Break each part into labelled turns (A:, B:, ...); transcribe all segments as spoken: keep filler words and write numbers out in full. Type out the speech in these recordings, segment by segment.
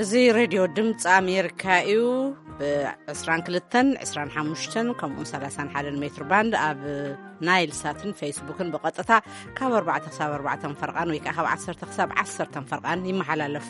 A: زي راديو دمت أمريكا إيو بعشرين كلتن عشرين حمشتن كم ثلاثين حدا متر باند أب نايل ساتن فيسبوكن بقطعها كاب أربعة حساب أربعة فرقان ويكأخذ عشرة حساب عشرة فرقان يمحل ألف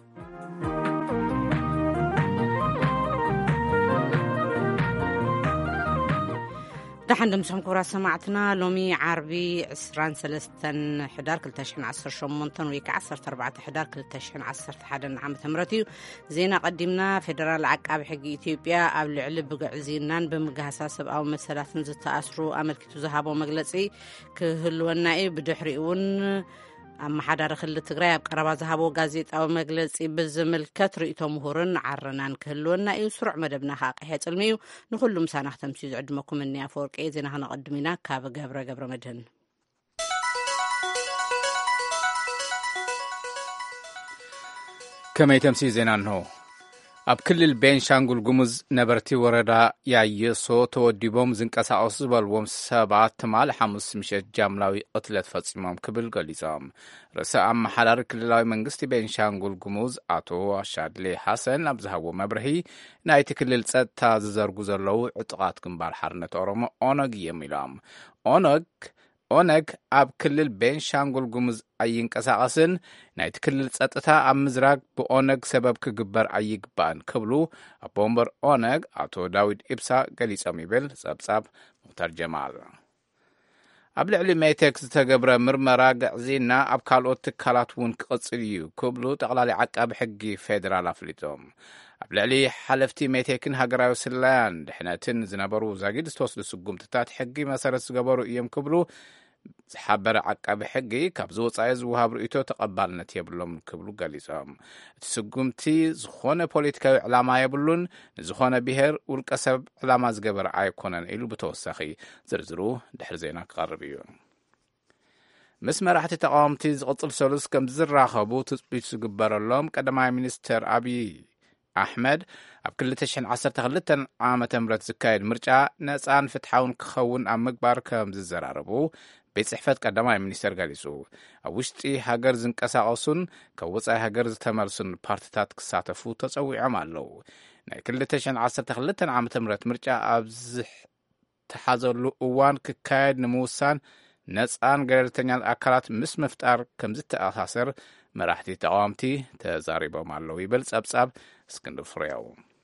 A: دحين دمسهم كورا سمعتنا لومي عربي عسران سلستن حدار كل تشحن عصر شمونتن ويك عصر تربعة حدار كل تشحن عصر حدا عام تمرتي زينا قدمنا فدرال عقاب حق إثيوبيا قبل علب بقعزينان بمجهساسب أو مسألة زتأثروا أمريكا ذهبوا مجلسي كهلونا بدحريون أما حدا رخل التجريب قرب ذهبوا جازيت أو مجلس بزمل كتر إتمهورن عرنان كلونا يسرع مدبنا حق هيت الميو نقول مسانة تمشي عدمكم إني أفورك إيه زينا هنقدمنا كاب جبر جبر مدهن
B: كما يتمسي زينا نهو أب كل البنشانغول جمز نبرتي وردا يا صوت وديبوم زنقساوس بالوم سبعة تمال حمص مشت جاملاوي قتلت فصيمام كبل غليزام رئيس أم حرار كللاوي منغستي بنشانغول جمز أتو شادلي حسن أبزهو مبرهي نايت كلل ጸጥታ زرغو زلو عطقات ግንባር حرنت أورمو أونغ يميلام أونغ ኦነግ ኣብ ክልል ቤንሻንጉል ጉሙዝ ኣይንቀሳቐስን ናይቲ ክልል ጸጥታ ኣብ ምዝራግ ብኦነግ ሰበብ ክግበር ኣይግባእን ክብሉ ኣቦ ወንበር ኦነግ ኣቶ ዳዊድ ኢብሳ ገሊፆም ይብል ጸብጻብ ሙክታር ጀማል ኣብ ልዕሊ ሜቴክ ዝተገብረ ምርመራ ግዕዚና ኣብ ካልኦት ትካላት እውን ክቕጽል እዩ ክብሉ ጠቕላሊ ዓቃቢ ሕጊ ፌደራል ኣፍሊጦም ኣብ ልዕሊ ሓለፍቲ ሜቴክን ሃገራዊ ስላያን ድሕነትን ዝነበሩ ዛጊድ ዝተወስዱ ስጉምትታት ሕጊ መሰረት ዝገበሩ እዮም ክብሉ ዝሓበረ ዓቃቢ ሕጊ ካብ ዝወፃኢ ዝውሃብ ርእይቶ ተቐባልነት የብሎም ክብሉ ገሊፆም እቲ ስጉምቲ ዝኾነ ፖለቲካዊ ዕላማ የብሉን ንዝኾነ ብሄር ውልቀ ሰብ ዕላማ ዝገበረ ኣይኮነን ኢሉ ብተወሳኺ ዝርዝሩ ድሕሪ ዜና ክቐርብ እዩ ምስ መራሕቲ ተቃወምቲ ዝቕፅል ሰሉስ ከም ዝራኸቡ ትፅቢት ዝግበረሎም ቀዳማይ ሚኒስትር ኣብይ ኣሕመድ ኣብ ክልተ ሽሕን ዓሰርተ ክልተን ዓመተ ምህረት ዝካየድ ምርጫ ነፃን ፍትሓውን ክኸውን ኣብ ምግባር ከም ዝዘራረቡ ቤት ጽሕፈት ቀዳማይ ሚኒስትር ገሊጹ ኣብ ውሽጢ ሃገር ዝንቀሳቐሱን ካብ ወፃኢ ሃገር ዝተመልሱን ፓርቲታት ክሳተፉ ተፀዊዖም ኣለዉ ናይ ክልተ ሽሕን ዓሰርተ ክልተን ዓመተ ምህረት ምርጫ ኣብ ዝተሓዘሉ እዋን ክካየድ ንምውሳን ነፃን ገለልተኛን ኣካላት ምስ ምፍጣር ከም ዝተኣሳሰር መራሕቲ ተቃወምቲ ተዛሪቦም ኣለዉ ይብል ጸብጻብ እስክንድር ፍሬው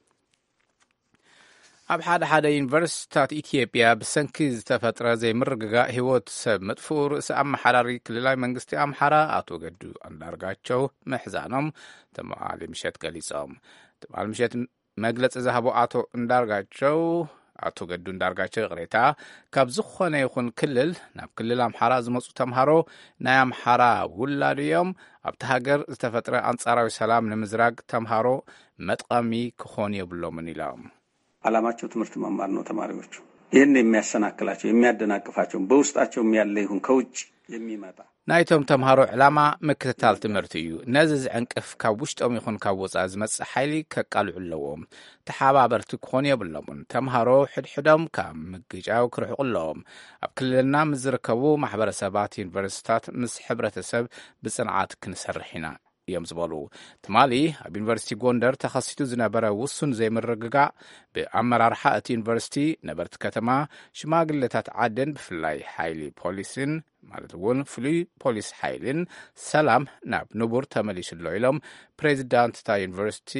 B: ኣብ ሓደ ሓደ ዩኒቨርሲቲታት ኢትዮጵያ ብሰንኪ ዝተፈጥረ ዘይምርግጋእ ህይወት ሰብ መጥፍኡ ርእሲ ኣመሓራሪ ክልላዊ መንግስቲ ኣምሓራ ኣቶ ገዱ አንዳርጋቸው ምሕዛኖም ተመዓሊ ምሸት ገሊፆም ተመዓሊ ምሸት መግለፂ ዝሃቡ ኣቶ እንዳርጋቸው ኣቶ ገዱ እንዳርጋቸው ቅሬታ ካብ ዝኾነ ይኹን ክልል ናብ ክልል ኣምሓራ ዝመፁ ተምሃሮ ናይ ኣምሓራ ውላድ እዮም ኣብቲ ሃገር ዝተፈጥረ አንጻራዊ ሰላም ንምዝራግ ተምሃሮ መጥቀሚ ክኾን የብሎምን ኢሎም
C: ዓላማቸው ትምህርት መማር ነው ተማሪዎቹ ይህን የሚያሰናክላቸው የሚያደናቅፋቸው በውስጣቸው ያለ ይሁን ከውጭ የሚመጣ
B: ናይቶም ተምሃሮ ዕላማ ምክትታል ትምህርቲ እዩ ነዚ ዝዕንቅፍ ካብ ውሽጦም ይኹን ካብ ወፃኢ ዝመጽእ ሓይሊ ከቃልዑ ኣለዎም ተሓባበርቲ ክኾኑ የብሎምን ተምሃሮ ሕድሕዶም ካብ ምግጫው ክርሕቑ ኣለዎም ኣብ ክልልና ምዝርከቡ ማሕበረሰባት ዩኒቨርሲቲታት ምስ ሕብረተሰብ ብጽንዓት ክንሰርሕ ኢና እዮም ዝበሉ ትማሊ ኣብ ዩኒቨርሲቲ ጎንደር ተኸሲቱ ዝነበረ ውሱን ዘይምርግጋእ ብኣመራርሓ እቲ ዩኒቨርሲቲ ነበርቲ ከተማ ሽማግለታት ዓድን ብፍላይ ሓይሊ ፖሊስን ማለት እውን ፍሉይ ፖሊስ ሓይልን ሰላም ናብ ንቡር ተመሊሱሎ ኢሎም ፕሬዚዳንት እታ ዩኒቨርሲቲ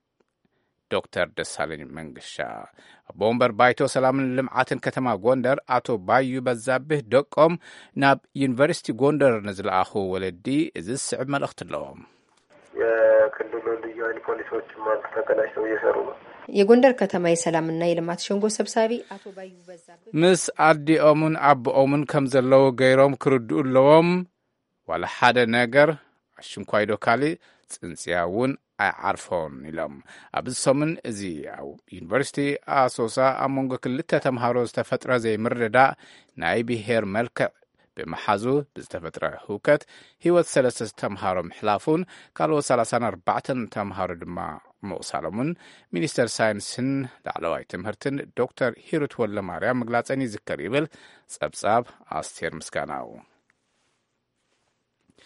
B: ዶክተር ደሳለኝ መንገሻ ኣቦ ወንበር ባይቶ ሰላምን ልምዓትን ከተማ ጎንደር ኣቶ ባዩ በዛብህ ደቆም ናብ ዩኒቨርሲቲ ጎንደር ንዝለኣኹ ወለዲ እዚ ዝስዕብ መልእኽቲ ኣለዎም
D: የክልሉ ልዩ ኃይል ፖሊሶች ማን ተቀናጅተው እየሰሩ ነው
E: የጎንደር ከተማ የሰላምና የልማት ሸንጎ ሰብሳቢ አቶ ባዩ በዛብህ
B: ምስ አዲኦሙን አብኦሙን ከም ዘለው ገይሮም ክርድኡ ኣለዎም ዋላ ሓደ ነገር አሽንኳይዶ ካሊ ጽንጽያውን አይዓርፎን ኢሎም ኣብዚ ሰሙን እዚ ኣብ ዩኒቨርሲቲ ኣሶሳ ኣብ መንጎ ክልተ ተምሃሮ ዝተፈጥረ ዘይምርድዳእ ናይ ብሄር መልክዕ ብመሓዙ ብዝተፈጥረ ህውከት ህይወት ሰለስተ ተምሃሮ ምሕላፉን ካልኦት ሰላሳ ወኣርባዕተ ተምሃሮ ድማ ምቁሳሎምን ሚኒስተር ሳይንስን ላዕለዋይ ትምህርትን ዶክተር ሂሩት ወለማርያም ምግላፀን ይዝከር ይብል ጸብጻብ ኣስቴር ምስጋናው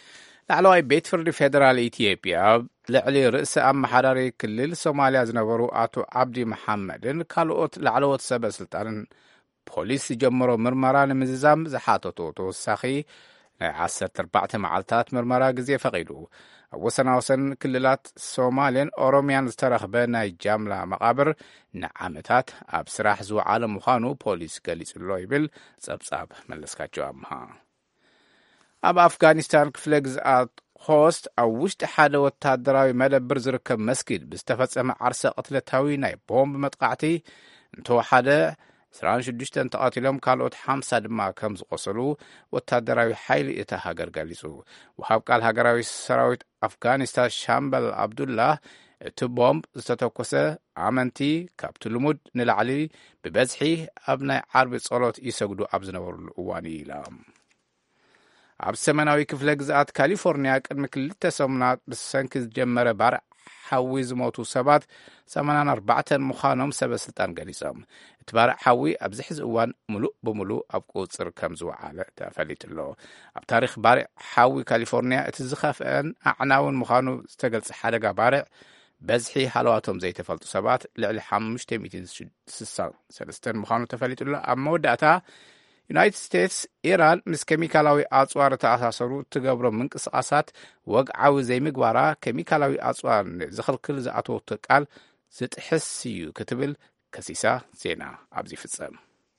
B: ላዕለዋይ ቤት ፍርዲ ፌደራል ኢትዮጵያ ልዕሊ ርእሲ ኣመሓዳሪ ክልል ሶማልያ ዝነበሩ ኣቶ ዓብዲ መሓመድን ካልኦት ላዕለዎት ሰበስልጣንን ፖሊስ ዝጀመሮ ምርመራ ንምዝዛም ዝሓተቱ ተወሳኺ ናይ ዓሰርተ ኣርባዕተ መዓልትታት ምርመራ ግዜ ፈቒዱ ኣብ ወሰናወሰን ክልላት ሶማሌን ኦሮምያን ዝተረኽበ ናይ ጃምላ መቓብር ንዓመታት ኣብ ስራሕ ዝወዓለ ምዃኑ ፖሊስ ገሊጹሎ ይብል ጸብጻብ መለስካቸው ኣምሃ። ኣብ ኣፍጋኒስታን ክፍለ ግዝኣት ሆስት ኣብ ውሽጢ ሓደ ወታደራዊ መደብር ዝርከብ መስጊድ ብዝተፈጸመ ዓርሰ ቅትለታዊ ናይ ቦምብ መጥቃዕቲ እንተወሓደ عشرين وستة ተቐቲሎም ካልኦት ሓምሳ ድማ ከም ዝቆሰሉ ወታደራዊ ሓይሊ እታ ሃገር ገሊጹ። ወሃብ ቃል ሃገራዊ ሰራዊት ኣፍጋኒስታን ሻምበል አብዱላህ እቲ ቦምብ ዝተተኮሰ ኣመንቲ ካብቲ ልሙድ ንላዕሊ ብበዝሒ ኣብ ናይ ዓርቢ ጸሎት ይሰግዱ ኣብ ዝነበሩሉ እዋን ኢሎም። ኣብ ሰሜናዊ ክፍለ ግዝኣት ካሊፎርኒያ ቅድሚ ክልተ ሰሙናት ብሰንኪ ዝጀመረ ባርዕ ሓዊ ዝሞቱ ሰባት ሰማንያ ኣርባዕተ ምዃኖም ሰበስልጣን ገሊጾም። እቲ ባርዕ ሓዊ ኣብዚ ሕዚ እዋን ሙሉእ ብምሉእ ኣብ ቁፅር ከም ዝወዓለ ተፈሊጡሎ። ኣብ ታሪክ ባርዕ ሓዊ ካሊፎርኒያ እቲ ዝኸፍአን ኣዕናውን ምዃኑ ዝተገልጸ ሓደጋ ባርዕ በዝሒ ሃለዋቶም ዘይተፈልጡ ሰባት ልዕሊ ሓሙሽተ ሚእትን ስሳን ሰለስተ ምዃኑ ተፈሊጡሎ። ኣብ መወዳእታ ዩናይትድ ስቴትስ ኢራን ምስ ኬሚካላዊ ኣጽዋር ተኣሳሰሩ ትገብሮ ምንቅስቓሳት ወግዓዊ ዘይምግባራ ኬሚካላዊ ኣጽዋር ዝኽልክል ዝኣተወቶ ቃል ዝጥሕስ እዩ ክትብል ከሲሳ ዜና ኣብዚ ፍጸም።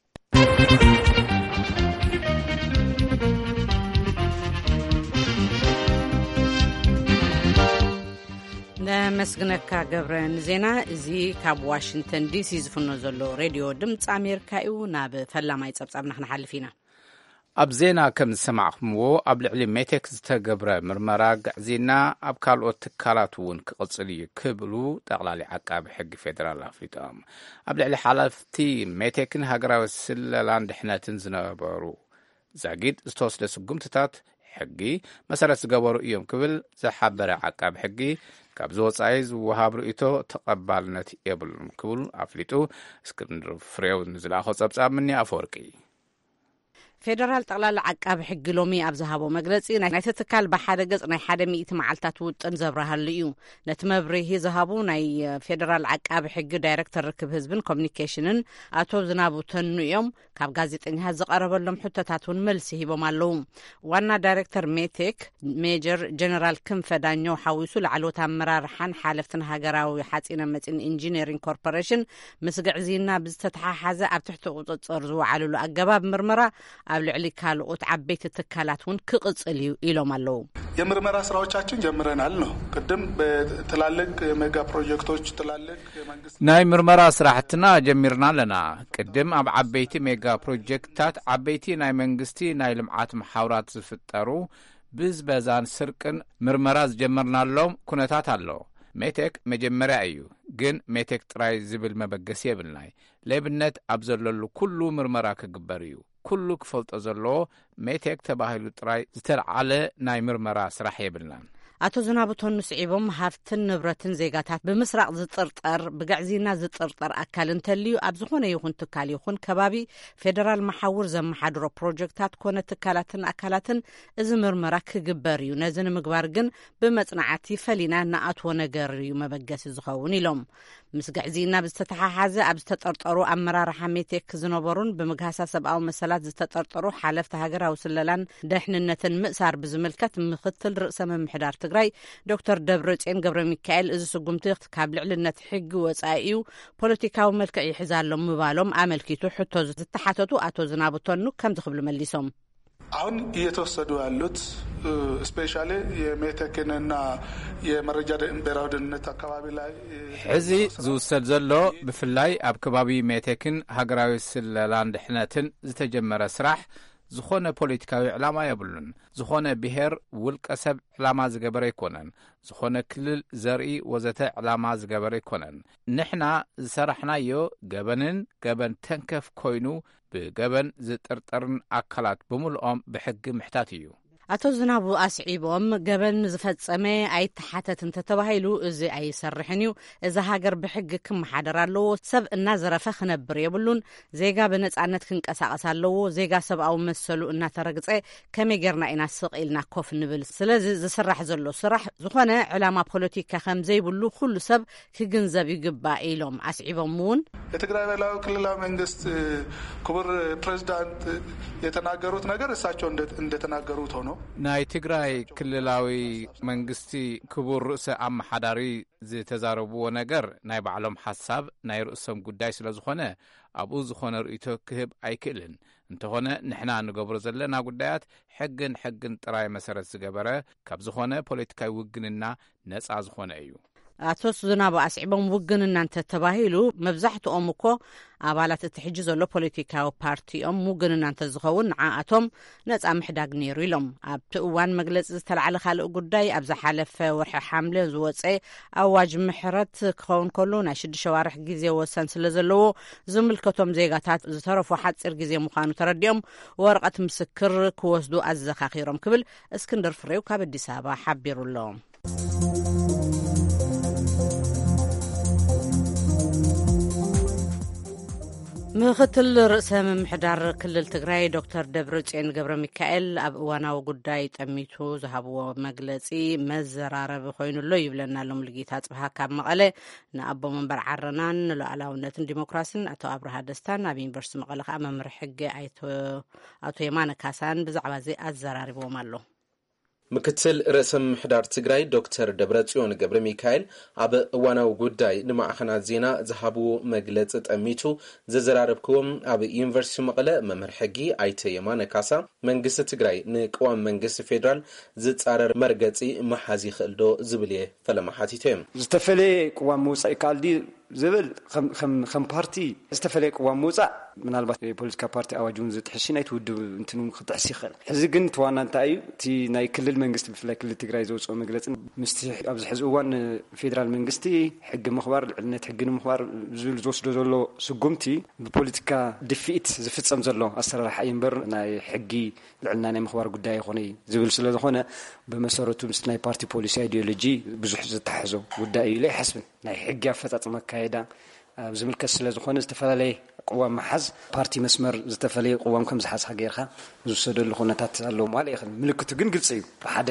A: ነመስግነካ ገብረን ዜና እዚ ካብ ዋሽንግተን ዲሲ ዝፍኖ ዘሎ ሬድዮ ድምፂ ኣሜሪካ እዩ። ናብ ፈላማይ ጸብጻብና ክንሓልፍ ኢና።
B: ኣብ ዜና ከም ዝሰማዕኹምዎ ኣብ ልዕሊ ሜቴክ ዝተገብረ ምርመራ ጋዕዜና ኣብ ካልኦት ትካላት እውን ክቕጽል እዩ ክብሉ ጠቕላሊ ዓቃቢ ሕጊ ፌደራል ኣፍሪቃ ኣብ ልዕሊ ሓላፍቲ ሜቴክን ሃገራዊ ስለላን ድሕነትን ዝነበሩ ዛጊድ ዝተወስደ ስጉምትታት ሕጊ መሰረት ዝገበሩ እዮም ክብል ዝሓበረ ዓቃቢ ሕጊ ካብ ዝወጻኢ ዝወሃብ ርእቶ ተቐባልነት የብሉን ክብሉ ኣፍሊጡ። እስክንድር ፍሬው ንዝለኣኾ ጸብጻብ ምኒ ኣፈወርቂ
A: ፌደራል ጠቕላላ ዓቃቢ ሕጊ ሎሚ ኣብ ዝሃቦ መግለጺ ናይቲ ትካል ብሓደ ገጽ ናይ ሓደ ሚእቲ መዓልታት ውጥን ዘብርሃሉ እዩ። ነቲ መብርሂ ዝሃቡ ናይ ፌደራል ዓቃቢ ሕጊ ዳይረክተር ርክብ ህዝብን ኮሚኒኬሽንን ኣቶ ዝናቡ ተኑ እዮም ካብ ጋዜጠኛታት ዝቐረበሎም ሕቶታት እውን መልሲ ሂቦም ኣለዉ። ዋና ዳይረክተር ሜቴክ ሜጀር ጀነራል ክንፈ ዳኘው ሓዊሱ ላዕለዎት ኣመራርሓን ሓለፍትን ሃገራዊ ሓጺነ መጺን ኢንጂነሪንግ ኮርፖሬሽን ምስ ግዕዚና ብዝተተሓሓዘ ኣብ ትሕቲ ቁፅፅር ዝወዓልሉ ኣገባብ ምርመራ ኣብ ልዕሊ ካልኦት ዓበይቲ ትካላት እውን ክቕጽል እዩ ኢሎም ኣለዉ።
F: የምርመራ ስራዎቻችን ጀምረናል ነው ቅድም በትላልቅ ሜጋ ፕሮጀክቶች ትላልቅ የመንግስት
B: ናይ ምርመራ ስራሕትና ጀሚርና ኣለና። ቅድም ኣብ ዓበይቲ ሜጋ ፕሮጀክታት ዓበይቲ ናይ መንግስቲ ናይ ልምዓት ማሕበራት ዝፍጠሩ ብዝበዛን ስርቅን ምርመራ ዝጀመርናሎም ኩነታት ኣሎ። ሜቴክ መጀመርያ እዩ፣ ግን ሜቴክ ጥራይ ዝብል መበገሲ የብልናይ። ለብነት ኣብ ዘለሉ ኩሉ ምርመራ ክግበር እዩ። ኩሉ ክፈልጦ ዘለዎ ሜቴክ ተባሂሉ ጥራይ ዝተለዓለ ናይ ምርመራ ስራሕ የብልናን።
A: ኣቶ ዝናቡ ተኑ ስዒቦም ሃፍትን ንብረትን ዜጋታት ብምስራቅ ዝጥርጠር ብጋዕዚና ዝጥርጠር ኣካል እንተልዩ ኣብ ዝኾነ ይኹን ትካል ይኹን ከባቢ ፌደራል መሓውር ዘመሓድሮ ፕሮጀክታት ኮነ ትካላትን ኣካላትን እዚ ምርመራ ክግበር እዩ። ነዚ ንምግባር ግን ብመጽናዕቲ ፈሊና ንኣትዎ ነገር እዩ መበገሲ ዝኸውን ኢሎም። ምስ ጋዕዚና ብዝተተሓሓዘ ኣብ ዝተጠርጠሩ ኣመራርሓ ሜቴክ ዝነበሩን ብምግሃሳ ሰብኣዊ መሰላት ዝተጠርጠሩ ሓለፍቲ ሃገራዊ ስለላን ድሕንነትን ምእሳር ብዝምልከት ምክትል ርእሰ ምምሕዳር ትግራይ ዶክተር ደብረጽዮን ገብረ ሚካኤል እዚ ስጉምቲ ካብ ልዕልነት ሕጊ ወጻኢ እዩ ፖለቲካዊ መልክዕ ይሕዛሎ ምባሎም አመልኪቱ ሕቶ ዝተሓተቱ አቶ ዝናቡ ተኑ ከም ዝኽብሉ መሊሶም
F: አሁን እየተወሰዱ ያሉት ስፔሻሊ የሜቴክንና የመረጃ ብሔራዊ ደህንነት አካባቢ ላይ
B: ሕዚ ዝውሰድ ዘሎ ብፍላይ ኣብ ከባቢ ሜቴክን ሃገራዊ ስለላን ድሕነትን ዝተጀመረ ስራሕ ዝኾነ ፖለቲካዊ ዕላማ የብሉን። ዝኾነ ብሔር ውልቀ ሰብ ዕላማ ዝገበረ ይኮነን። ዝኾነ ክልል ዘርኢ ወዘተ ዕላማ ዝገበረ ይኮነን። ንሕና ዝሰራሕናዮ ገበንን ገበን ተንከፍ ኮይኑ ብገበን ዝጥርጠርን ኣካላት ብምልኦም ብሕጊ ምሕታት እዩ።
A: ኣቶ ዝናቡ ኣስዒቦም ገበን ዝፈጸመ ኣይተሓተት እንተተባሂሉ እዚ ኣይሰርሕን እዩ እዚ ሃገር ብሕጊ ክመሓደር ኣለዎ ሰብ እናዘረፈ ክነብር የብሉን ዜጋ ብነጻነት ክንቀሳቀስ ኣለዎ ዜጋ ሰብኣዊ መሰሉ እናተረግጸ ከመይ ጌርና ኢና ስቕ ኢልና ኮፍ ንብል ስለዚ ዝስራሕ ዘሎ ስራሕ ዝኾነ ዕላማ ፖለቲካ ከም ዘይብሉ ኩሉ ሰብ ክግንዘብ ይግባእ ኢሎም ኣስዒቦም እውን
F: የትግራይ ብሔራዊ ክልላዊ መንግስት ክቡር ፕሬዝዳንት የተናገሩት ነገር እሳቸው እንደተናገሩት ሆኖ
B: ናይ ትግራይ ክልላዊ መንግስቲ ክቡር ርእሰ ኣመሓዳሪ ዝተዛረብዎ ነገር ናይ ባዕሎም ሓሳብ ናይ ርእሶም ጉዳይ ስለ ዝኾነ ኣብኡ ዝኾነ ርእይቶ ክህብ ኣይክእልን እንተኾነ ንሕና ንገብሮ ዘለና ጉዳያት ሕግን ሕግን ጥራይ መሰረት ዝገበረ ካብ ዝኾነ ፖለቲካዊ ውግንና ነጻ ዝኾነ እዩ
A: ኣቶ ዝናቡ ኣስዒቦም ውግንና እንተተባሂሉ መብዛሕትኦም እኮ ኣባላት እቲ ሕጂ ዘሎ ፖለቲካዊ ፓርቲኦም ውግንና እንተዝኸውን ንዓኣቶም ነጻ ምሕዳግ ነይሩ ኢሎም ኣብቲ እዋን መግለፂ ዝተለዓለ ካልእ ጉዳይ ኣብ ዝሓለፈ ወርሒ ሓምለ ዝወፀ ኣዋጅ ምሕረት ክኸውን ከሎ ናይ ሽዱሽተ ዋርሕ ግዜ ወሰን ስለ ዘለዎ ዝምልከቶም ዜጋታት ዝተረፉ ሓፂር ግዜ ምዃኑ ተረዲኦም ወረቐት ምስክር ክወስዱ ኣዘኻኺሮም ክብል እስክንድር ፍሬው ካብ ኣዲስ ኣበባ ሓቢሩሎም ምክትል ርእሰ ምምሕዳር ክልል ትግራይ ዶክተር ደብረጽዮን ገብረ ሚካኤል ኣብ እዋናዊ ጉዳይ ጠሚቱ ዝሃብዎ መግለጺ መዘራረብ ኮይኑሎ ይብለና ሎም ልጊታ ጽብሃ ካብ መቐለ ንኣቦ መንበር ዓረናን ንሉዓላውነትን ዲሞክራሲን ኣቶ ኣብርሃ ደስታን ኣብ ዩኒቨርሲቲ መቐለ ከዓ መምህር ሕጊ ኣቶ የማነ ካሳን ብዛዕባ እዚ ኣዘራሪቦም ኣሎ
G: ምክትል ርእሰ ምምሕዳር ትግራይ ዶክተር ደብረጽዮን ገብረ ሚካኤል ኣብ እዋናዊ ጉዳይ ንማዕኸናት ዜና ዝሃብዎ መግለፂ ጠሚቱ ዘዘራረብክዎም ኣብ ዩኒቨርሲቲ መቐለ መምህር ሕጊ ኣይተ የማነ ካሳ መንግስቲ ትግራይ ንቅዋም መንግስቲ ፌደራል ዝጻረር መርገፂ መሓዝ ይኽእል ዶ ዝብል እየ ፈለማ ሓቲቱ እዮም
H: ዝተፈለየ ቅዋም ምውፃእ ይከኣል ድዩ ዝብል ከም ፓርቲ ዝተፈለየ ቅዋም ምውፃእ ምናልባት የፖለቲካ ፓርቲ ኣዋጅ እውን ዝጥሕሽ ናይ ትውድብ እንትን ክጥሕስ ይኽእል ሕዚ ግን ተዋና እንታይ እዩ እቲ ናይ ክልል መንግስቲ ብፍላይ ክልል ትግራይ ዘውፅኦ መግለፂ ምስቲ ኣብዚ ሕዚ እዋን ፌደራል መንግስቲ ሕጊ ምኽባር ልዕልነት ሕጊ ንምኽባር ዝብል ዝወስዶ ዘሎ ስጉምቲ ብፖለቲካ ድፊኢት ዝፍፀም ዘሎ ኣሰራርሓ እዩ እምበር ናይ ሕጊ ልዕልና ናይ ምኽባር ጉዳይ ይኾነ ዝብል ስለ ዝኾነ ብመሰረቱ ምስ ናይ ፓርቲ ፖሊሲ አይዲዮሎጂ ብዙሕ ዝተሓሕዞ ጉዳይ እዩ ኢለ ይሓስብን ናይ ሕጊ ኣፈጻጽማ ካይዳ ዝምልከት ስለ ዝኾነ ዝተፈላለየ ቅዋም መሓዝ ፓርቲ መስመር ዝተፈለየ ቅዋም ከም ዝሓዝካ ጌርካ ዝውሰደሉ ኩነታት ኣለዎ ማለት ይኽእል ምልክቱ ግን ግልጽ እዩ ብሓደ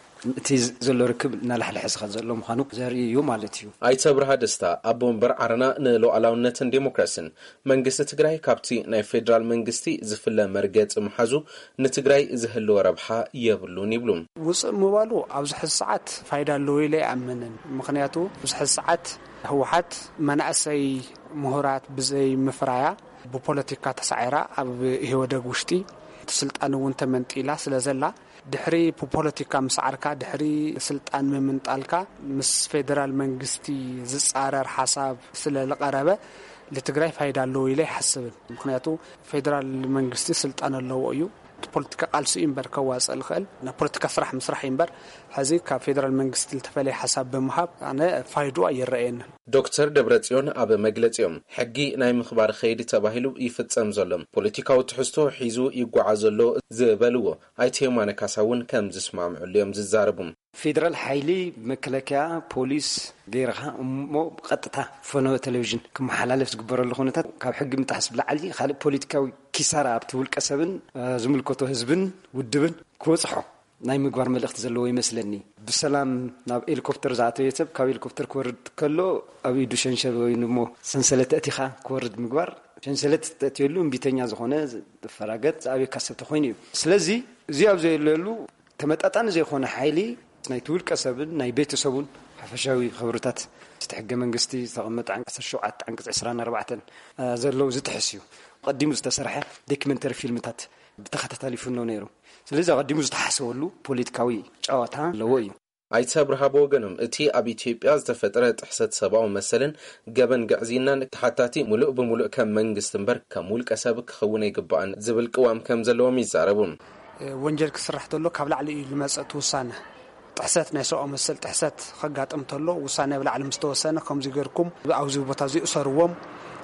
H: እቲ ዘሎ ርክብ እናላሕልሐ ዝኸድ ዘሎ ምዃኑ ዘርኢ እዩ ማለት እዩ
G: ኣይተ ኣብርሃ ደስታ ኣቦ መንበር ዓረና ንሉዓላውነትን ዲሞክራሲን መንግስቲ ትግራይ ካብቲ ናይ ፌደራል መንግስቲ ዝፍለ መርገፂ መሓዙ ንትግራይ ዝህልዎ ረብሓ የብሉን ይብሉ
I: ውፅእ ምባሉ ኣብዚ ሕዚ ሰዓት ፋይዳ ኣለዎ ኢለ ኣይኣምንን ምክንያቱ ኣብዚ ሕዚ ሰዓት ህወሓት መናእሰይ ምሁራት ብዘይ ምፍራያ ብፖለቲካ ተሳዒራ ኣብ ህወደግ ውሽጢ ስልጣን እውን ተመንጢላ ስለ ዘላ ድሕሪ ፖለቲካ መስዓርካ ድሕሪ ስልጣን ምምንጣልካ ምስ ፌደራል መንግስቲ ዝጻረር ሓሳብ ስለ ለቀረበ ለትግራይ ፋይዳ ኣለዎ ኢለ ይሓስብን ምክንያቱ ፌደራል መንግስቲ ስልጣን ኣለዎ እዩ ፖለቲካ ቃልሲ እምበር ከዋጽእ ልኽእል ና ፖለቲካ ስራሕ ምስራሕ እምበር ሕዚ ካብ ፌደራል መንግስቲ ዝተፈለየ ሓሳብ ብምሃብ ኣነ ፋይዱ ኣይረአየን
G: ዶክተር ደብረጽዮን ኣብ መግለጺኦም ሕጊ ናይ ምኽባር ኸይዲ ተባሂሉ ይፍጸም ዘሎ ፖለቲካዊ ትሕዝቶ ሒዙ ይጓዓዝ ዘሎ ዝበልዎ ኣይተ የማነ ካሳ እውን ከም ዝስማምዑሉ እዮም ዝዛረቡ
H: ፌደራል ሓይሊ መከላከያ ፖሊስ ገይርካ እሞ ቀጥታ ፎኖ ቴሌቪዥን ክመሓላለፍ ዝግበረሉ ኩነታት ካብ ሕጊ ምጥሓስ ብላዕሊ ካልእ ፖለቲካዊ ኪሳራ ኣብቲ ውልቀ ሰብን ዝምልከቶ ህዝብን ውድብን ክወፅሖ ናይ ምግባር መልእኽቲ ዘለዎ ይመስለኒ ብሰላም ናብ ሄሊኮፕተር ዝኣተወ ሰብ ካብ ሄሊኮፕተር ክወርድ ከሎ ኣብ ኢዱ ሸንሸል ወይ ንሞ ሰንሰለት እቲኻ ክወርድ ምግባር ሸንሰለት ተእትየሉ እምቢተኛ ዝኾነ ፈራገጥ ዝኣበየ ካሰብ ተኾይኑ እዩ ስለዚ እዚ ኣብ ዘየለሉ ተመጣጣኒ ዘይኮነ ሓይሊ ናይ ትውልቀ ሰብን ናይ ቤተሰቡን ሓፈሻዊ ክብርታት ዝተሕገ መንግስቲ ተቐመጠ ዓሰርተ ሸውዓተ ዓንቀጽ عشرين وأربعة ዘለው ዝጥሕስ እዩ ቀዲሙ ዝተሰርሐ ዶክመንተሪ ፊልምታት ብተኸታታሊ ይፍኖ ነይሩ ስለዚህ ቀዲሙ ዝተሓሰበሉ ፖለቲካዊ ጨዋታ ኣለዎ እዩ
G: ኣይተ ኣብርሃ ወገኖም እቲ ኣብ ኢትዮጵያ ዝተፈጠረ ጥሕሰት ሰብኣዊ መሰልን ገበን ግዕዚናን ተሓታቲ ሙሉእ ብሙሉእ ከም መንግስቲ እምበር ከም ውልቀ ሰብ ክኸውን ይግባእን ዝብል ቅዋም ከም ዘለዎም ይዛረቡ
I: ወንጀል ክስራሕ ተሎ ካብ ላዕሊ ልመፀት ውሳነ ጥሕሰት ናይ ሰብኣዊ መሰል ጥሕሰት ከጋጥም ተሎ ውሳነ ብላዕሊ ምስተወሰነ ከምዚ ገርኩም ኣብዚ ቦታ እዚ እሰርዎም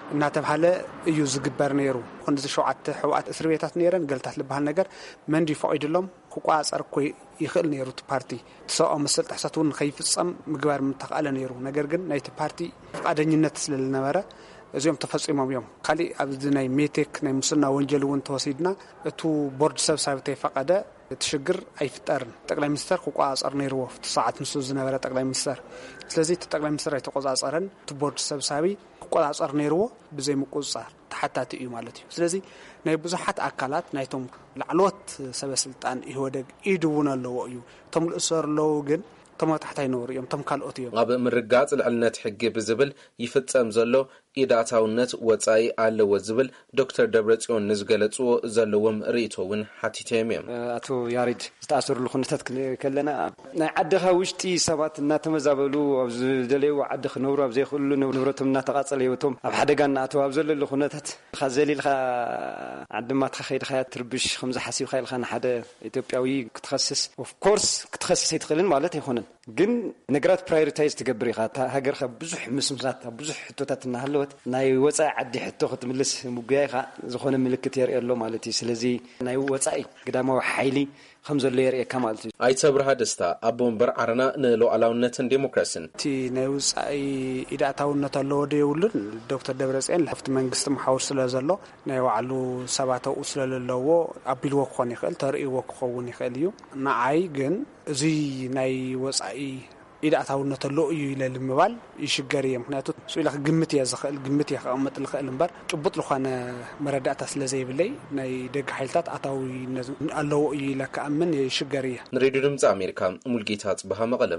I: እናተባሃለ እዩ ዝግበር ነይሩ ክንዚ ሸውዓተ ሕወሓት እስር ቤታት ነይረን ገልታት ልበሃል ነገር መንዲ ፈቂድሎም ክቋፀር ኮይ ይኽእል ነይሩ እቲ ፓርቲ ተሰኦ መስል ጥሕሰት እውን ከይፍጸም ምግባር ምተኻለ ነይሩ ነገር ግን ናይቲ ፓርቲ ፍቃደኝነት ስለዝነበረ እዚኦም ተፈጺሞም እዮም ካሊ ኣብዚ ናይ ሜቴክ ናይ ሙስና ወንጀል እውን ተወሲድና እቱ ቦርድ ሰብሳቢ ተይፈቀደ ትሽግር ኣይፍጠርን ጠቅላይ ሚኒስተር ክቋፀር ነይርዎ ሰዓት ንሱ ዝነበረ ጠቅላይ ሚኒስተር ስለዚ እቲ ጠቅላይ ሚኒስተር ኣይተቆጻጸረን እቲ ቦርድ ሰብሳቢ ክቆጻጸር ነይርዎ ብዘይ ምቁጻር ተሓታቲ እዩ ማለት እዩ ስለዚ ናይ ብዙሓት አካላት ናይቶም ላዕሎት ሰበስልጣን ይወደግ ኢድውን ኣለዎ እዩ ቶም ልእሰረለው ግን ቶም ታሕታይ ነውር እዮም ቶም ካልኦት እዮም
G: ኣብ ምርጋጽ ልዕልነት ሕጊ ብዝብል ይፍጸም ዘሎ ኢዳታውነት ወጻኢ ኣለዎ ዝብል ዶክተር ደብረጽዮን ንዝገለጽዎ ዘለዎም ርእቶውን ሓቲቶም እዮም
H: አቶ ያሬድ ዝተኣሰሩሉ ኩነታት ከለና ናይ ዓድኻ ውሽጢ ሰባት እናተመዛበሉ ኣብ ዝደለዩ ዓዲ ክነብሩ ኣብ ዘይኽእሉ ንብረቶም እናተቃጸለ ህይወቶም ኣብ ሓደጋ እናኣተው ኣብ ዘለሉ ኩነታት ካዘሊልካ ዓድማትካ ከይድካ ትርብሽ ከምዚ ሓሲብካ ኢልካ ንሓደ ኢትዮጵያዊ ክትኸስስ ኦፍ ኮርስ ክትኸስስ ኣይትኽእልን ማለት ኣይኮነን ግን ነገራት ፕራዮሪታይዝ ትገብር ኢኻ ሃገርካ ብዙሕ ምስምሳት ብዙሕ ሕቶታት እናሃለወት ናይ ወጻኢ ዓዲ ሕቶ ክትምልስ ሙግያይካ ዝኾነ ምልክት የርኢ ኣሎ ማለት እዩ ስለዚ ናይ ወጻኢ ግዳማዊ ሓይሊ ከም ዘሎ የርእካ ማለት እዩ
G: ኣይተብርሃ ደስታ ኣቦ እምበር ዓረና ንሉዓላውነትን ዲሞክራሲን
I: እቲ ናይ ወጻኢ ኢዳታውነት ኣለዎ ደይብሉን ዶክተር ደብረጽዮን ለፍቲ መንግስቲ መሓውር ስለ ዘሎ ናይ ባዕሉ ሰባት ኣብኡ ስለለዎ ኣቢልዎ ክኾን ይኽእል ተርእይዎ ክኸውን ይኽእል እዩ ንዓይ ግን እዚ ናይ ወጻኢ ኢዳታውነት ኣለዎ እዩ ኢለ ልምባል ይሽገር እየ ምክንያቱ ስኢላ ግምት እየ ዝኽእል ግምት እየ ክቕመጥ ልኽእል እምበር ጭቡጥ ዝኾነ መረዳእታ ስለ ዘይብለይ ናይ ደቂ ሓይልታት ኣታዊነት ኣለዎ እዩ ኢለ ክኣምን ይሽገር እየ
G: ንሬድዮ ድምፂ ኣሜሪካ ሙልጌታ ጽባሃ መቐለም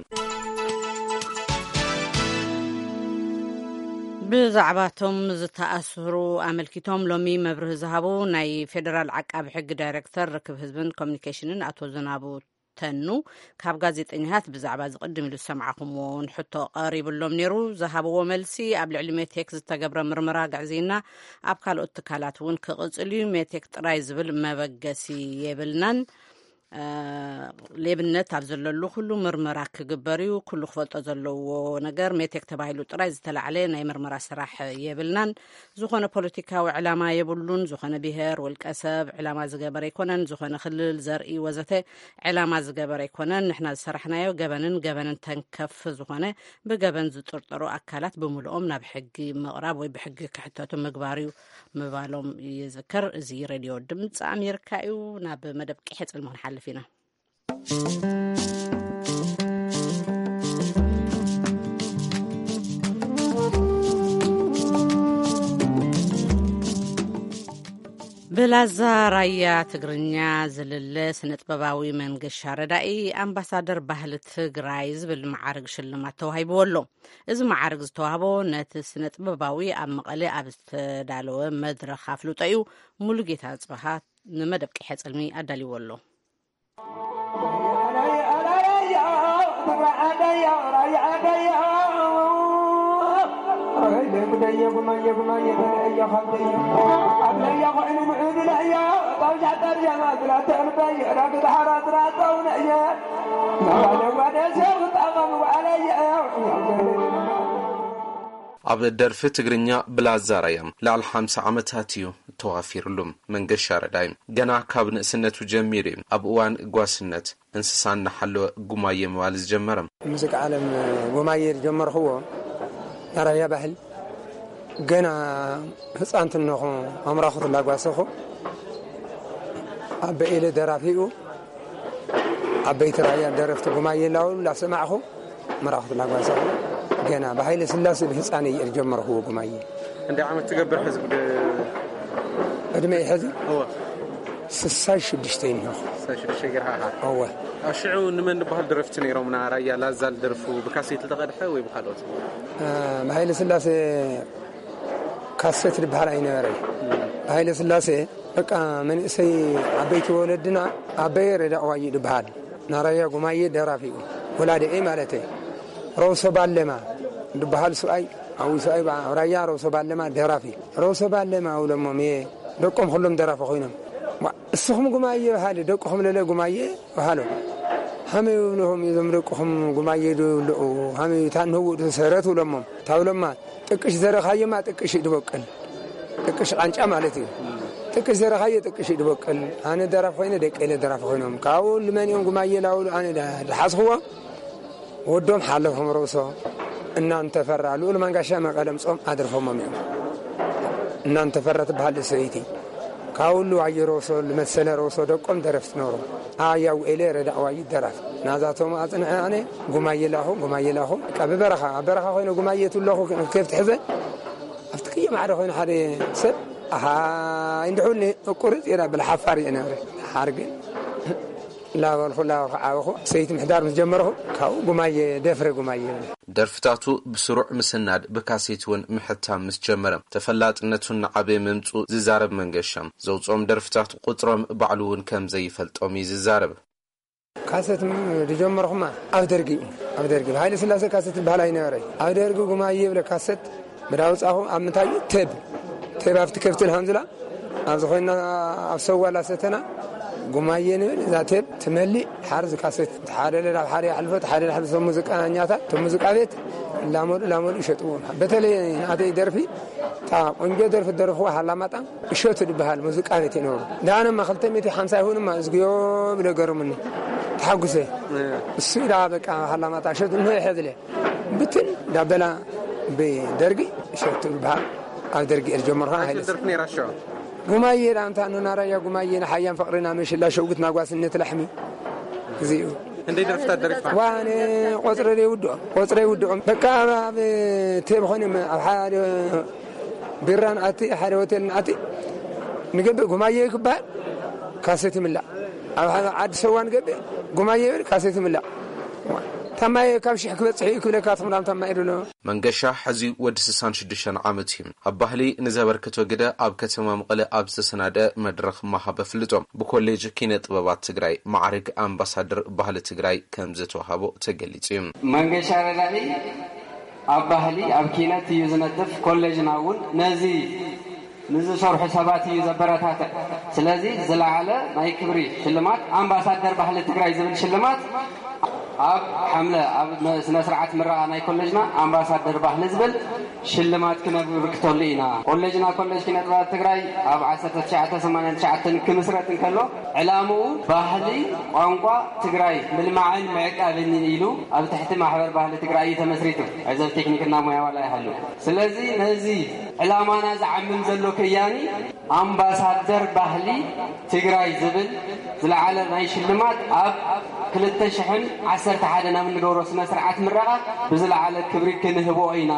A: ብዛዕባቶም ዝተኣስሩ ኣመልኪቶም ሎሚ መብርህ ዝሃቡ ናይ ፌደራል ዓቃቢ ሕጊ ዳይሬክተር ርክብ ህዝብን ኮሚኒኬሽንን ኣቶ ዝናቡ ተኑ ካብ ጋዜጠኛታት ብዛዕባ ዝቅድም ኢሉ ሰማዕኹምዎ ሕቶ ቀሪብሎም ነይሩ ዝሃብዎ መልሲ ኣብ ልዕሊ ሜቴክ ዝተገብረ ምርመራ ጋዜና ኣብ ካልኦት ትካላት እውን ክቕጽል እዩ ሜቴክ ጥራይ ዝብል መበገሲ የብልናን ሌብነት ኣብ ዘለሉ ኩሉ ምርመራ ክግበር እዩ ኩሉ ክፈልጦ ዘለዎ ነገር ሜቴክ ተባሂሉ ጥራይ ዝተላዕለ ናይ ምርመራ ስራሕ የብልናን ዝኾነ ፖለቲካዊ ዕላማ የብሉን ዝኾነ ብሄር ውልቀ ሰብ ዕላማ ዝገበረ ኣይኮነን ዝኾነ ክልል ዘርኢ ወዘተ ዕላማ ዝገበረ ኣይኮነን ንሕና ዝሰራሕናዮ ገበንን ገበንን ተንከፍ ዝኾነ ብገበን ዝጥርጠሩ ኣካላት ብምልኦም ናብ ሕጊ ምቕራብ ወይ ብሕጊ ክሕተቱ ምግባር እዩ ምባሎም ይዝከር እዚ ሬድዮ ድምፂ ኣሜሪካ እዩ ናብ መደብ ቅሒ ጽልመን ሓልፍ ኢና ብላዛ ራያ ትግርኛ ዝልለ ስነ ጥበባዊ መንገሻ ረዳኢ ኣምባሳደር ባህሊ ትግራይ ዝብል ማዕርግ ሽልማት ተዋሂብዎ ኣሎ እዚ ማዕርግ ዝተዋህቦ ነቲ ስነ ጥበባዊ ኣብ መቐለ ኣብ ዝተዳለወ መድረኽ ኣፍልጦ እዩ ሙሉጌታ ጽባሃ ንመደብ ቅሒ ጽልሚ ኣዳሊዎ ኣሎ
G: ኣብ ደርፊ ትግርኛ ብላዛ ራያ ላዕሊ ሓምሳ ዓመታት እዩ ተዋፊሩሎም መንገሻ ረዳይ ገና ካብ ንእስነቱ ጀሚሩ ኣብ እዋን ጓስነት እንስሳ እናሓለወ ጉማየ ምባል ዝጀመረ
J: ሙዚቃ ዓለም ጉማየ ጀመርኽዎ ራያ ባህል ገና ህፃንት ነኹ ኣምራኹ ተላጓሰኹ ኣብ በኢለ ደራፊኡ ኣብ ቤት ራያ ደረፍቲ ጉማየ ላው ላሰማዕኹ ምራኹ ተላጓሰኹ ገና በኃይለ ስላሴ በህፃኔ የጀመርኽዎ ጉማየ
G: እንደ ዓመት ትገብር ህዝብ
J: እድሜ ሕዚ هو ስሳይ ሽዱሽተይ ነው
G: ስሳይ ሽዱሽተይ ገርሃ
J: هو
G: አሽዑ ንመን በሃል ድረፍት ነይሮም ና ራያ ላዛል ድርፉ በካሴት ተቀድሐ ወይ በኻሎት
J: በኃይለ ስላሴ ካሴት በኋላ አይነበረ በኃይለ ስላሴ በቃ ምን እሰይ አበይት ወለድና አበይ ረዳዋይ ድባል ናራያ ጉማየ ደራፊው ወላዴ ማለቴ ሮሶ ባለማ ድባል ሱአይ አው ሱአይ ራያ ሮሶ ባለማ ደራፊ ሮሶ ባለማ ወለሞ ሜ ደቆም ሁሉም ደራፊ ኮይኖም እስኹም ጉማየ በሃል ደቆም ለለ ጉማየ በሃሎ هم يبلهم يزمرقهم قمايدو هم يتانهو سرتو لمم تاولما تقش زرخاي ما تقش يدبقل تقش قنጫ ማለት እዩ تقش زرخاي تقش يدبقل انا درف خوينه دقيله درف خوينهم كاول من يوم قمايلاو انا دحاسخو ودوم حالفهم روسو ان انت فرالو لمانغاشا مقدم صوم ادرفهم ميو ان انت فرت بحال سيتي كاولو ايروسو المسله روسو دقم درفت نورو اياو الي رداوي درف نازاتو ما اصنع انا غمايلاهو غمايلاهو كببرخا برخا خوينو غمايتو لهو كيف تحزن افتكي ما عاد خوينو حد سب اها اندحوني قرط يرا بالحفار انا حارق لا والله عاوخو سيت محدار مجمره كاو غماي دفر غماي
G: درفتاتو بسرع مسناد بكاسيتون محتام مسجمره تفلاطنتون عبي ممصو ززارب منغشام زوصوم درفتات قطرم بعلون كم زي فلطوم يززارب
J: كاسيت دجمرهما افدرغي افدرغي هاي سلاسه كاسيت بحالاي نوري افدرغي غماي بلا كاسيت مراوصاو امتاي تب تب افت كفت الحمدلله ازخوينا افسوالا ستنا غمايين ذاتب تملي حارز كاسيت حارل لا حاري حلفت حارل حلف موسيقى نياتا موسيقى بيت لامول لامول يشطون بتلي ادي درفي تا انجو درف درفو حلامطا يشوت دبال موسيقى بيت نور دانا ما خلتميتي خمسة يهون ما ازغيو بلغرمني تحقسه السيدا بقى حلامطا شوت نو يحدله بتل دبلا بدرغي شوت دبال ادرغي الجمرها هاي
G: درفني راشو
J: غماير انت انو نارا يا غماير حيان فقرنا مش لا شوقتنا غاسنت لحمي زيو
G: اندي درفت درفت
J: وانا قطري ودو قطري ودو بقى تبخوني حال بيران اتي حال هوتيل اتي نجيب غماير كبار كاسيت ملا عاد سوان جيب غماير كاسيت ملا تماي كابش حكبت صحيح كله كاتمرام تماي دلو
G: منغشا حزي ود ستة وستين عامتهم ابهلي نزبركتو غدا اب كتما مقله اب سسناده مدرخ ماحب فلطوم بكوليج كينه طبابات تግራይ معرق امباسادر بهل تግራይ كمزتو هابو تغليصيم
K: منغشا رلاي ابهلي اب كينه يزنتف كوليج ناون نزي نزي صرح حساباتي يزبراتات سلازي زلعاله ماي كبري شلمات امباسادر بهل تግራይ زبل شلمات اب حمله اب سنه سرعه مرا ناي كولجنا امباسادر باهل زبل شلمات كنبركتولينا كولجنا كولج كنطبات تግራይ اب ألف وتسعمائة وثمانية وتسعين كمسرت كلو علامو باهلي قانقا تግራይ ملمعن معقابني يلو اب تحت محبر باهل تግራይ تمسريتو اذا تكنيكنا مويا ولا يحلو سلازي نزي علامانا زعمم زلو كياني امباسادر باهلي تግራይ زبل زلعاله ناي شلمات اب كلتا شحن عسرت حدنا من دورو سنه سرعه مرقه بزلعاله كبري كنهبو اينا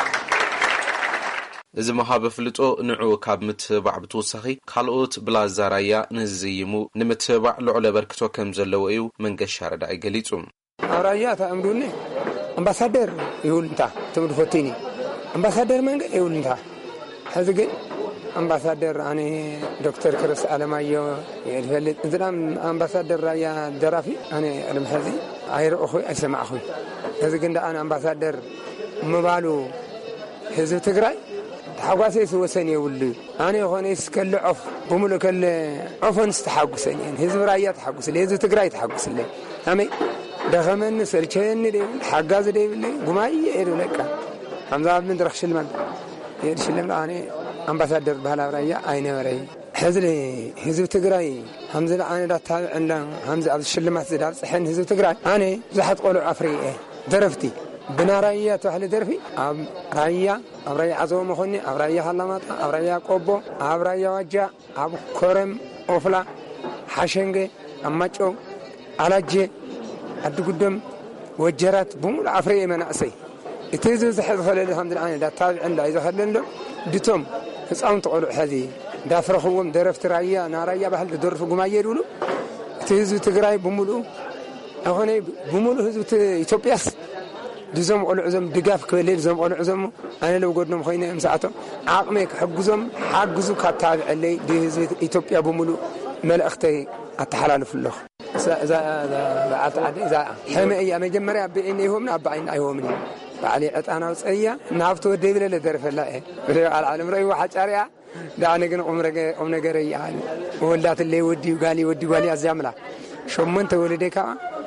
G: إذا ما هاب فلتو نعو كاب متبع بتوسخي خلقوت بلا زرايا نزيمو نمتبع لعلى بركتو كم زلو ايو من قشار داي قليتهم
J: رايا تأمروني امباسادر يقول انت تمد فوتيني امباسادر من يقول انت هذا قل امباسادر أنا دكتور كرس علمايو يفلت إذا امباسادر رايا درافي أنا المحزي عير أخوي أسمع أخوي هذا قل أنا امباسادر مبالو حزب تግራይ تحقاسي سوسني ولي انا هونيس كل عف بملو كل عفن استحقسني حزب رايا تحقس لي حزب تግራይ تحقس لي امي دخمن سرچن دي حقاز دي لي غماي يرو لك حمزه من درخشل من يرشلم انا امباسادر بهلا رايا اينه راي حزب حزب تግራይ حمزه انا دتابع عند حمزه ابو شلمات زدار صحن حزب تግራይ انا زحت قولوا افري درفتي بنارايا تحل درفي اب رايا اب رايا عزو مخني اب رايا حلمات اب رايا قوبو اب رايا واجا اب كورم اوفلا حشنگه امچو አላጀ አድጉደም ወጀራት በሙሉ አፍሬ የመናሰይ እተዘ ዝሕዝ خلل الحمد لله دا تابع عند اذا خلل دتم ህፃውንት ቆልዑ ሕዚ ዳፍረኽዎም ደረፍት ራያ ናራያ ባህል ደርፍ ጉማየ ይሉሉ እተዘ ትግራይ በሙሉ አሁን በሙሉ ህዝብ ኢትዮጵያስ دزم قلع زم دقاف كبليل زم قلع زم أنا لو قدنا مخينا مساعتهم عقمك حجزم حجزو كتابع اللي ده إثيوبيا بملو مال أختي التحلال في الله إذا إذا إذا إذا حمي أيام جمرة بإني هم نبعين أيهمني بعلي أنا وسأيا نافتو ديفل اللي درف الله إيه على العالم رأي واحد شارع ده أنا كنا عمرك عمرك رأي يعني ولات اللي ودي وقالي ودي وقالي أزاملا شو من تولدي كمان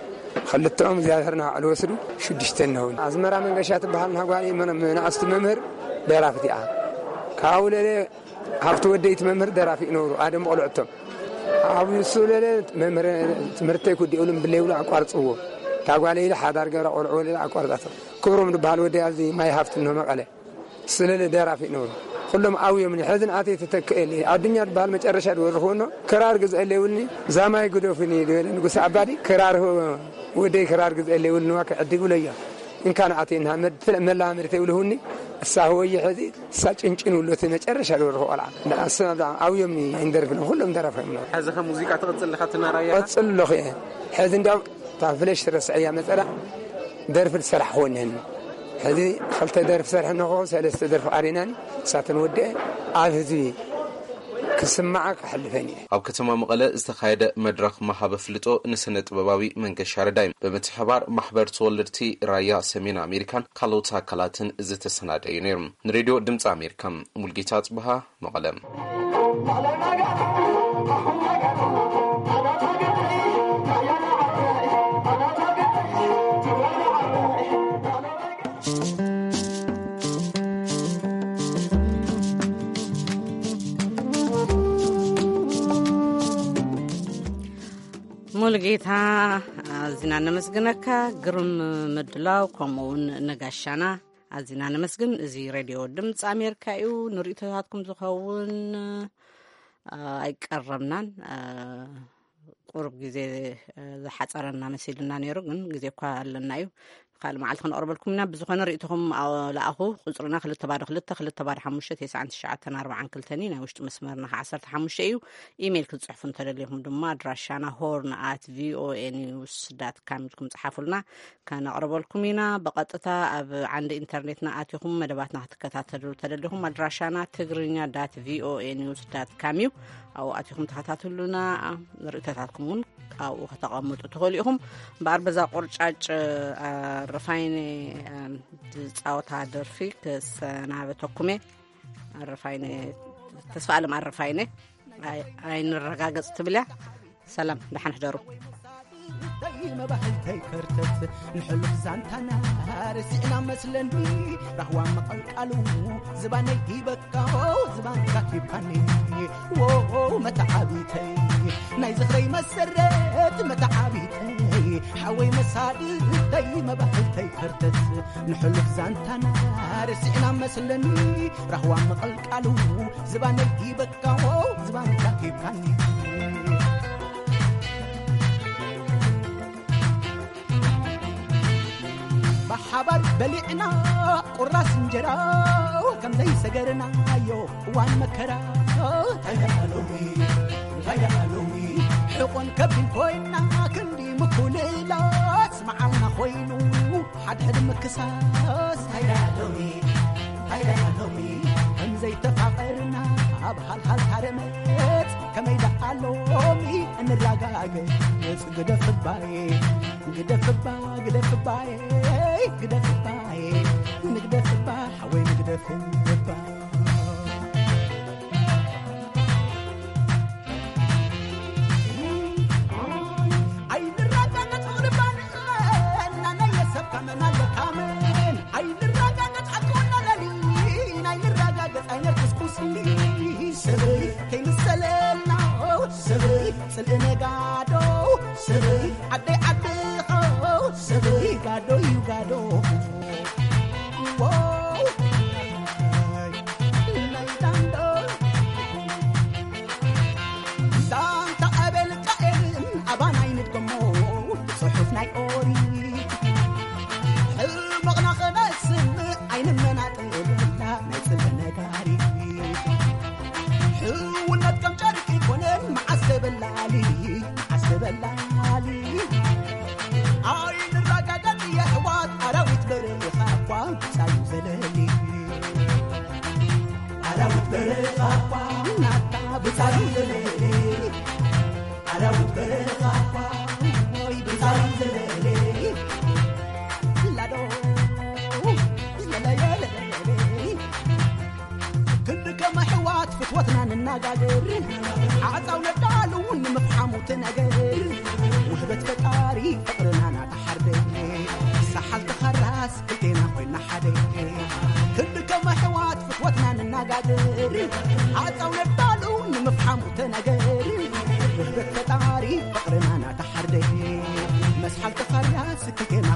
J: خلتهم زيادرنا على وسدو شدشتنهون أزمرا من قشات بحال نهقواني من أست ممهر درافتي آه كاولة هفتو وديت ممهر درافي نورو آدم قلعتهم أبو يسولة ممهر تمرتي كودي أولم بالليل أقوارد صوه تاقواني إلى حدار قرأ أولعولي أقوارد أثر كورم بحال ودي أزي ما يهفت إنهم أقله سلالة درافي نورو كلهم قوي من حزن آتي تتكئلي الدنيا بحال متقرشة دورهونه كرار جزء اللي ولني زاماي قدو فيني نقص عبادي كرار هو ودي كرار جزء اللي ولني واقع أديقوا ليا إن كان عطينها مد فلم الله مرتي ولهني الساهوية هذه ساتشنشن ولو تمتقرشة دوره ألعب السنة قوي مني عندر فيهم كلهم درافهم نور
G: هذا موسيقى تغسل لخاتنا رايحة
J: تغسل له خير حزن دام تعرفليش رسعية مثلا درف السرح هونهن هذه خلت درف سرح نغوص هلست درف أرينان ساتن ودي عافزي كسمعك حلفني
G: أو كتما مقالة استخايدة مدرخ محابة فلتو نسنة بباوي من كشار دايم بمتحبار محبر تولرتي رايا سمين أمريكان كالوتا كالاتن زيت السنة داينيرم نريدو دمت أمريكان ملقيتات بها مقالة
A: ملقيتها زينا نمسجنك قرم مدلاو كمون نجاشنا زينا نمسجن زي راديو دمت أمريكا يو نريتهاتكم زخون أي قربنا قرب جزء حصرنا مسيلنا نيرجن جزء قالنا يو قال معلكم أربع لكم نبذ خنا رأيتهم لا أخو خسرنا خلت تبارك خلت خلت تبارك حمشة تسعة الشعة أربعة عن كل تنين وشت مسمرنا عصرت حمشة يو إيميل كل صحفون ترى دم دراشنا هورن at v o a news dot com كم صحفولنا كان أربع لكم هنا بقطتها عند إنترنتنا آتيهم مدباتنا هتكتاتلو ترى لهم دراشنا تجرينا dot v o a news dot com أو آتيهم تكتاتلونا رأيتاتكمون أو تقامت تقوليهم بأربعة قرشات الرفاينة تعوتها درفيك سنعبتكمه الرفاينة تسفعل مع الرفاينة عين الرقاقة تبلع سلام نحن حجروا
L: دايما بحلتي كرتت نحلف زانتنا رسعنا مسلني رهوان مقلقلو زباني يبكاو زبان كاكيباني وو متعابيتي ناي زخري مسرت متعابيتي حوي مسادي دايما بحلتي كرتت نحلف زانتنا رسعنا مسلني رهوان مقلقلو زباني يبكاو زبان كاكيباني بحبر بلعنا قراس انجرا كم ليس قرنا يو وان مكرا تيالومي تيالومي حقن كبن كوينا كندي مكوليلا اسمعنا خوينو حد حد مكساس تيالومي تيالومي هم زي تفاقرنا بحال حال حرمت كما يدعالومي ان الرقاق قدف باي قدف باي قدف باي قدف باي نقدف باي حوي نقدف باي عين الرقاق تغربان انا يسب كمان على كامل عين الرقاق تحكونا للين عين الرقاق عين الكسكسلي سبي كين السلالنا سبي سلنا قادو سبي عدي عدي سبي قادو يو قادو واو نايداندو زانتا قبل قائل أبانا ينتقمو صحف ناي أوري المغنى خناس عين المناطق لا نسل نقاري حولنا كم شاركي كونن معسب اللالي معسب اللالي عين الرقاقة يا حوات أراويت بريخاقوا سايو زلالي أراويت بريخاقوا ناتا بسايو زلالي أراويت بريخاقوا بسايو زلالي لادو لا لا لا كل كما حوات فتوتنا نناقادر عزاو ندالو نمفحمو تناقر وهبت فتاري فقرنا نتحر فقرنا نتحرده مسحل تفريا سككنا